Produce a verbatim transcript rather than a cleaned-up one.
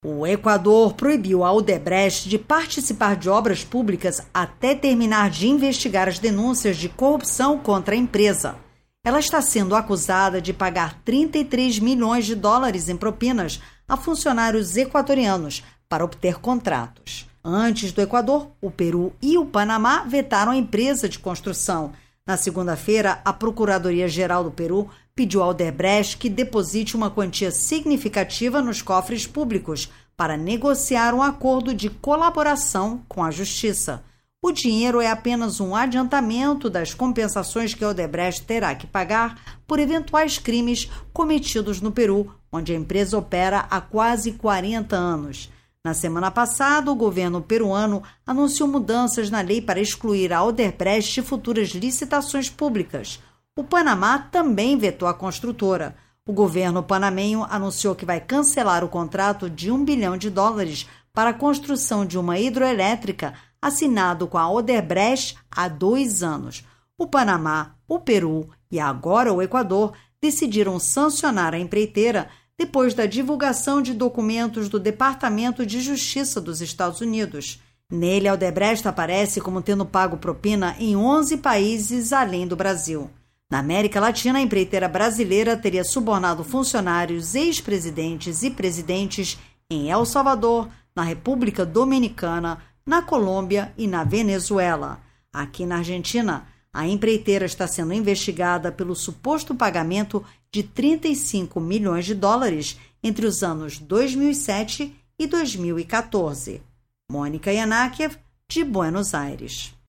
O Equador proibiu a Odebrecht de participar de obras públicas até terminar de investigar as denúncias de corrupção contra a empresa. Ela está sendo acusada de pagar trinta e três milhões de dólares em propinas a funcionários equatorianos para obter contratos. Antes do Equador, o Peru e o Panamá vetaram a empresa de construção. Na segunda-feira, a Procuradoria-Geral do Peru pediu ao Odebrecht que deposite uma quantia significativa nos cofres públicos para negociar um acordo de colaboração com a Justiça. O dinheiro é apenas um adiantamento das compensações que a Odebrecht terá que pagar por eventuais crimes cometidos no Peru, onde a empresa opera há quase quarenta anos. Na semana passada, o governo peruano anunciou mudanças na lei para excluir a Odebrecht de futuras licitações públicas. O Panamá também vetou a construtora. O governo panamenho anunciou que vai cancelar o contrato de um bilhão de dólares para a construção de uma hidroelétrica assinado com a Odebrecht há dois anos. O Panamá, o Peru e agora o Equador decidiram sancionar a empreiteira depois da divulgação de documentos do Departamento de Justiça dos Estados Unidos. Nele, a Odebrecht aparece como tendo pago propina em onze países além do Brasil. Na América Latina, a empreiteira brasileira teria subornado funcionários, ex-presidentes e presidentes em El Salvador, na República Dominicana, na Colômbia e na Venezuela. Aqui na Argentina, a empreiteira está sendo investigada pelo suposto pagamento de trinta e cinco milhões de dólares entre os anos dois mil e sete e dois mil e quatorze. Mônica Yanakiev, de Buenos Aires.